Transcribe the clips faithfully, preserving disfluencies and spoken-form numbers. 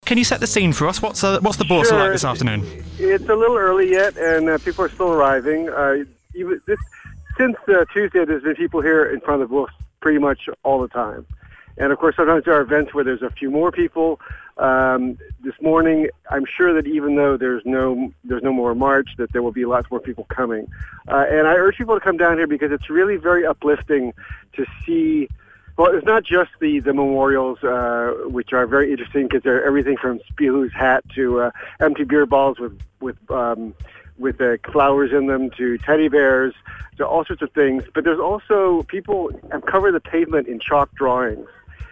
can you set the scene for us? What's uh, what's the Bourse Sure. like this afternoon? It's a little early yet, and uh, people are still arriving. Uh, even this, since uh, Tuesday, there's been people here in front of the Bourse pretty much all the time. And, of course, sometimes there are events where there's a few more people. Um, this morning, I'm sure that even though there's no there's no more march, that there will be lots more people coming. Uh, and I urge people to come down here because it's really very uplifting to see. Well, it's not just the, the memorials, uh, which are very interesting because they're everything from Spirou's hat to uh, empty beer balls with with um, with uh, flowers in them to teddy bears to all sorts of things. But there's also people have covered the pavement in chalk drawings.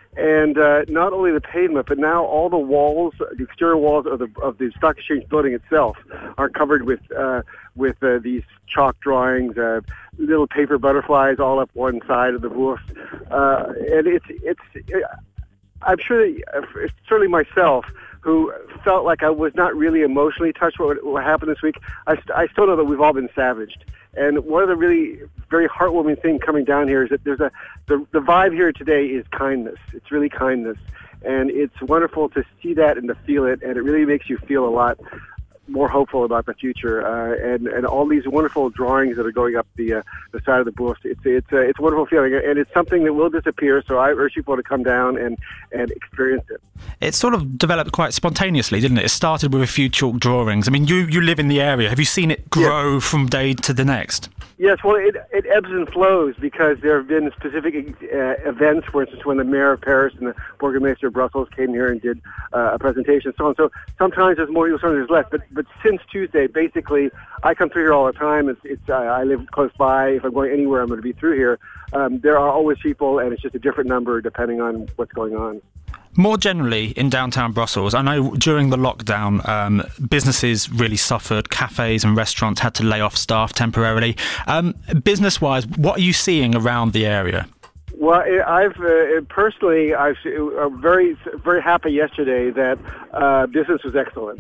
And uh, not only the pavement, but now all the walls, the exterior walls of the of the Stock Exchange building itself, are covered with uh, with uh, these chalk drawings, uh, little paper butterflies all up one side of the Bourse, uh, and it's it's. It, I'm sure that, uh, certainly myself, who felt like I was not really emotionally touched by what, what happened this week, I, st- I still know that we've all been savaged. And one of the really very heartwarming things coming down here is that there's a the, the vibe here today is kindness. It's really kindness. And it's wonderful to see that and to feel it, and it really makes you feel a lot more hopeful about the future, uh, and and all these wonderful drawings that are going up the uh, the side of the Bourse. It's it's uh, it's a wonderful feeling, and it's something that will disappear. So I urge people to come down and and experience it. It sort of developed quite spontaneously, didn't it? It started with a few chalk drawings. I mean, you you live in the area. Have you seen it grow yeah. from day to the next? Yes, well, it, it ebbs and flows because there have been specific uh, events. For instance, when the mayor of Paris and the Burgomaster of Brussels came here and did uh, a presentation, so on. So sometimes there's more, sometimes there's less. But but since Tuesday, basically, I come through here all the time. It's, it's uh, I live close by. If I'm going anywhere, I'm going to be through here. Um, there are always people, and it's just a different number depending on what's going on. More generally, in downtown Brussels, I know during the lockdown, um, businesses really suffered. Cafes and restaurants had to lay off staff temporarily. Um, business-wise, what are you seeing around the area? Well, I've uh, personally, I've uh, very, very happy yesterday that uh, business was excellent.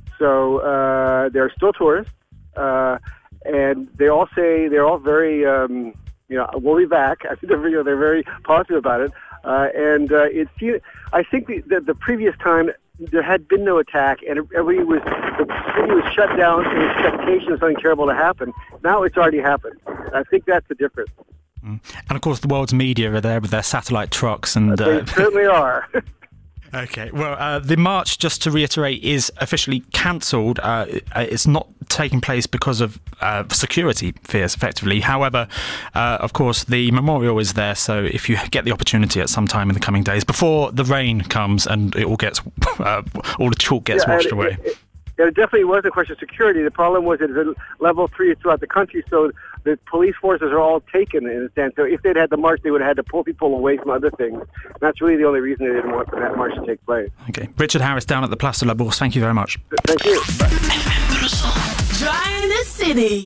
So uh, there are still tourists, uh, and they all say they're all very, um, you know, we'll be back. I think they're, you know, they're very positive about it. Uh, and uh, it's, I think the, the, the previous time there had been no attack, and everybody was the city was shut down in expectation of something terrible to happen. Now it's already happened. I think that's the difference. Mm. And of course, the world's media are there with their satellite trucks, and uh, they certainly are. Okay, well, uh, the march, just to reiterate, is officially cancelled. Uh, it's not taking place because of uh, security fears, effectively. However, uh, of course, the memorial is there, so if you get the opportunity at some time in the coming days, before the rain comes and it all gets, uh, all the chalk gets yeah, washed it, away. It, it definitely was a question of security. The problem was it's at level three throughout the country, so the police forces are all taken in a sense. So if they'd had the march, they would have had to pull people away from other things. And that's really the only reason they didn't want that march to take place. Okay. Richard Harris down at the Place de la Bourse. Thank you very much. Thank you. Drying the city.